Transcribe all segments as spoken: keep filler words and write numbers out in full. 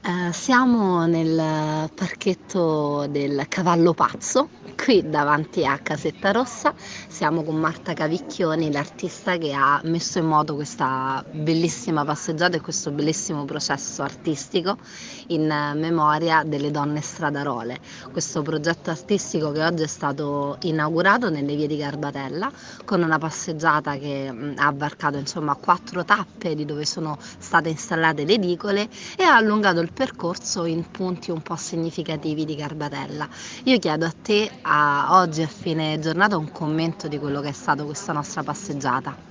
Ehm, siamo nel parchetto del Cavallo Pazzo, qui davanti a Casetta Rossa. Siamo con Marta Cavicchioni, l'artista che ha messo in moto questa bellissima passeggiata e questo bellissimo processo artistico in memoria delle donne stradarole. Questo progetto artistico che oggi è stato inaugurato nelle vie di Garbatella con una passeggiata che mh, ha varcato insomma quattro tappe di dove sono state installate le edicole e ha allungato il percorso in punti un po' significativi di Garbatella. Io chiedo a te, a oggi a fine giornata, un commento di quello che è stata questa nostra passeggiata.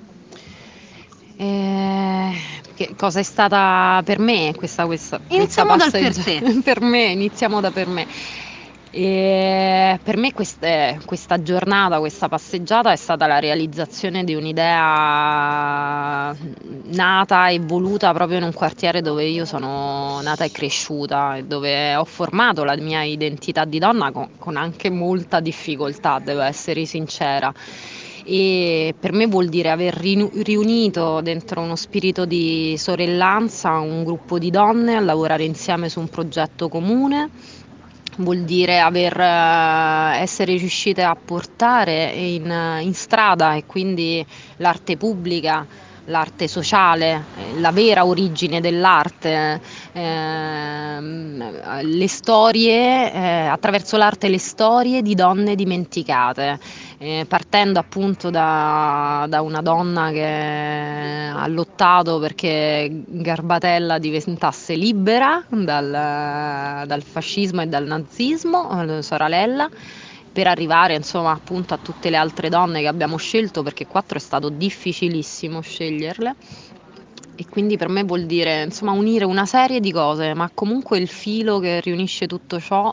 Eh, che cosa è stata per me questa, questa, questa Iniziamo dal per passeggiata? te. Per me, iniziamo da per me. E per me queste- questa giornata, questa passeggiata è stata la realizzazione di un'idea nata e voluta proprio in un quartiere dove io sono nata e cresciuta e dove ho formato la mia identità di donna con, con anche molta difficoltà, devo essere sincera. E per me vuol dire aver rinu- riunito dentro uno spirito di sorellanza un gruppo di donne a lavorare insieme su un progetto comune. Vuol dire aver, eh, essere riuscite a portare in, in strada e quindi l'arte pubblica, l'arte sociale, eh, la vera origine dell'arte, ehm, le storie, eh, attraverso l'arte le storie di donne dimenticate, eh, partendo appunto da, da una donna che ha lottato perché Garbatella diventasse libera dal, dal fascismo e dal nazismo, eh, Soralella, per arrivare insomma appunto a tutte le altre donne che abbiamo scelto, perché quattro è stato difficilissimo sceglierle. E quindi per me vuol dire insomma unire una serie di cose, ma comunque il filo che riunisce tutto ciò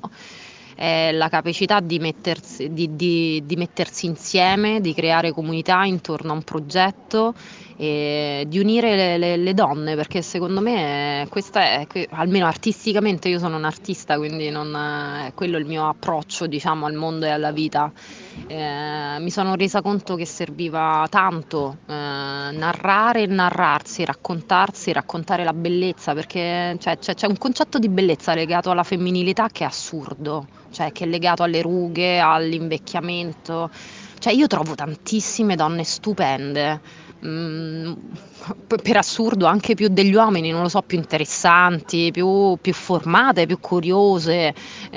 è la capacità di mettersi, di, di- di mettersi insieme, di creare comunità intorno a un progetto e di unire le, le- le donne, perché secondo me questa è, que- almeno artisticamente, io sono un artista, quindi non è quello il mio approccio, diciamo, al mondo e alla vita. Eh, mi sono resa conto che serviva tanto eh, narrare e narrarsi, raccontarsi, raccontare la bellezza, perché cioè, c'è, c'è un concetto di bellezza legato alla femminilità che è assurdo, cioè che è legato alle rughe, all'invecchiamento. Cioè io trovo tantissime donne stupende, mm, per assurdo anche più degli uomini, non lo so, più interessanti, più, più formate, più curiose,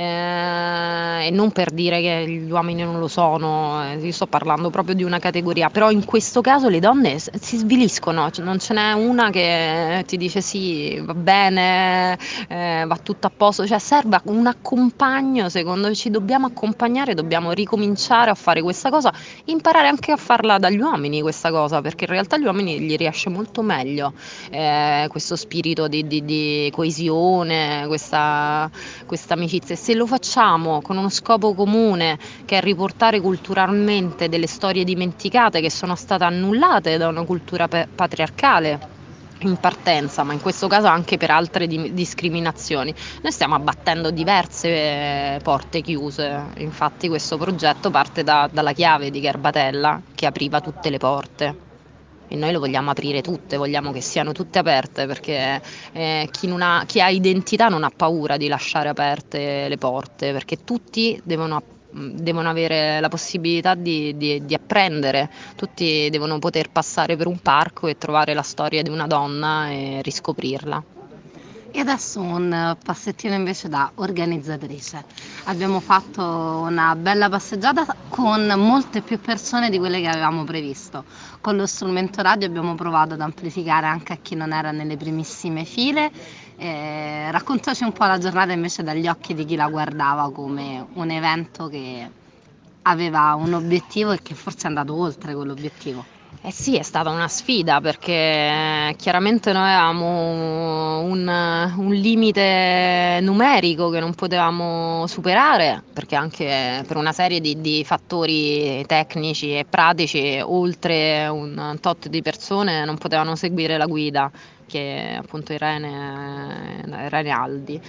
eh, e non per dire che gli uomini non lo sono, eh, io sto parlando proprio di una categoria, però in questo caso le donne s- si sviliscono, cioè non ce n'è una che ti dice sì, va bene, eh, va tutto a posto, cioè serve un accompagno, secondo me ci dobbiamo accompagnare, dobbiamo ricominciare a fare questa cosa, imparare anche a farla dagli uomini questa cosa, perché in realtà agli uomini gli riesce molto meglio eh, questo spirito di, di- di coesione, questa, questa amicizia. E se lo facciamo con uno scopo comune, che è riportare culturalmente delle storie dimenticate che sono state annullate da una cultura pe- patriarcale in partenza, ma in questo caso anche per altre di- discriminazioni. Noi stiamo abbattendo diverse eh, porte chiuse, infatti questo progetto parte da- dalla chiave di Garbatella che apriva tutte le porte. E noi lo vogliamo aprire tutte, vogliamo che siano tutte aperte perché eh, chi, non ha, chi ha identità non ha paura di lasciare aperte le porte, perché tutti devono, devono avere la possibilità di, di- di apprendere, tutti devono poter passare per un parco e trovare la storia di una donna e riscoprirla. E adesso un passettino invece da organizzatrice. Abbiamo fatto una bella passeggiata con molte più persone di quelle che avevamo previsto. Con lo strumento radio abbiamo provato ad amplificare anche a chi non era nelle primissime file. Eh, raccontaci un po' la giornata invece dagli occhi di chi la guardava come un evento che aveva un obiettivo e che forse è andato oltre quell'obiettivo. Eh sì, è stata una sfida perché chiaramente noi avevamo un, un limite numerico che non potevamo superare, perché anche per una serie di, di fattori tecnici e pratici, oltre un tot di persone non potevano seguire la guida, che è appunto Irene, Irene Aldi.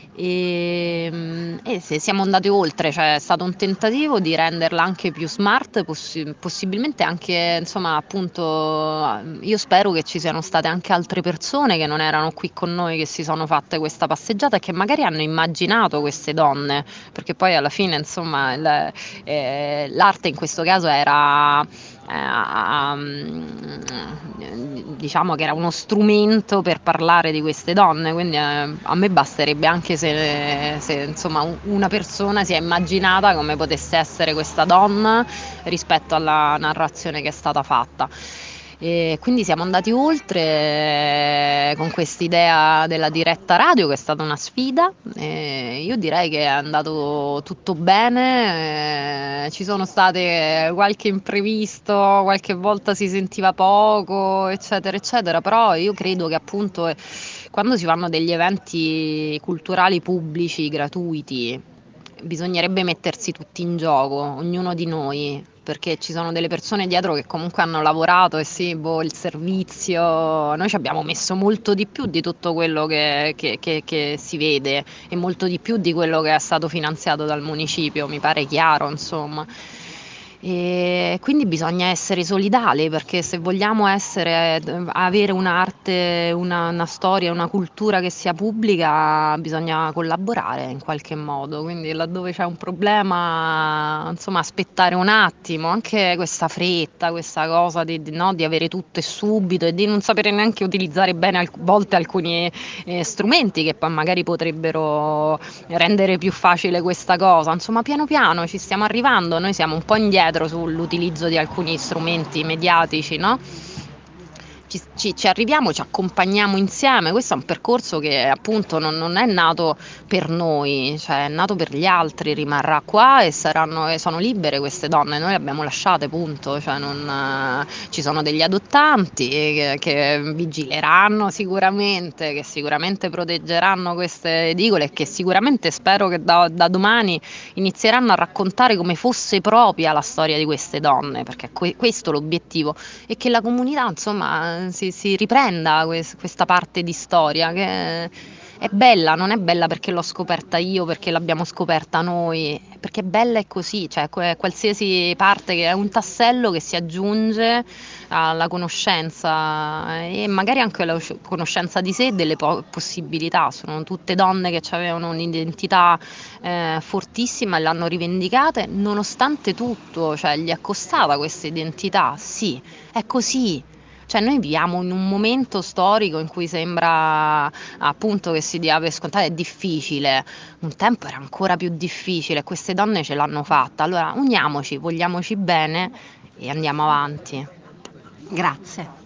E, mm, e se siamo andati oltre, cioè è stato un tentativo di renderla anche più smart, possi- possibilmente anche, insomma, appunto, io spero che ci siano state anche altre persone che non erano qui con noi, che si sono fatte questa passeggiata e che magari hanno immaginato queste donne, perché poi alla fine, insomma, il- eh, l'arte in questo caso era eh, mm, diciamo che era uno strumento per parlare di queste donne, quindi eh, a me basterebbe anche se, se, insomma, un- una persona si è immaginata come potesse essere questa donna rispetto alla narrazione che è stata fatta. E quindi siamo andati oltre eh, con quest'idea della diretta radio, che è stata una sfida. E io direi che è andato tutto bene, eh, ci sono state qualche imprevisto, qualche volta si sentiva poco, eccetera, eccetera, però io credo che appunto eh, quando si fanno degli eventi culturali pubblici, gratuiti, bisognerebbe mettersi tutti in gioco, ognuno di noi, perché ci sono delle persone dietro che comunque hanno lavorato e sì, boh, il servizio, noi ci abbiamo messo molto di più di tutto quello che, che- che- che si vede e molto di più di quello che è stato finanziato dal municipio, mi pare chiaro, insomma. E quindi bisogna essere solidali perché se vogliamo essere, avere un'arte, una, una storia, una cultura che sia pubblica, bisogna collaborare in qualche modo. Quindi laddove c'è un problema, insomma, aspettare un attimo, anche questa fretta, questa cosa di, di, no, di avere tutto e subito e di non sapere neanche utilizzare bene a volte alcuni eh, strumenti che poi magari potrebbero rendere più facile questa cosa. Insomma, piano piano ci stiamo arrivando, noi siamo un po' indietro sull'utilizzo di alcuni strumenti mediatici, no? Ci, ci- ci arriviamo, ci accompagniamo insieme. Questo è un percorso che appunto non, non è nato per noi, cioè è nato per gli altri, rimarrà qua e saranno, e sono libere queste donne, noi le abbiamo lasciate, punto. Cioè non, eh, ci sono degli adottanti che, che vigileranno sicuramente, che sicuramente proteggeranno queste edicole e che sicuramente spero che da, da domani inizieranno a raccontare come fosse propria la storia di queste donne, perché è que- questo l'obiettivo e che la comunità insomma si, si riprenda quest- questa parte di storia che è bella, non è bella perché l'ho scoperta io, perché l'abbiamo scoperta noi, perché bella è così, cioè que- qualsiasi parte che è un tassello che si aggiunge alla conoscenza e magari anche alla conoscenza di sé e delle po- possibilità. Sono tutte donne che avevano un'identità eh, fortissima e l'hanno rivendicate, nonostante tutto, cioè gli è costata questa identità, sì, è così. Cioè noi viviamo in un momento storico in cui sembra appunto che si dia per scontato, è difficile, un tempo era ancora più difficile, queste donne ce l'hanno fatta, allora uniamoci, vogliamoci bene e andiamo avanti. Grazie.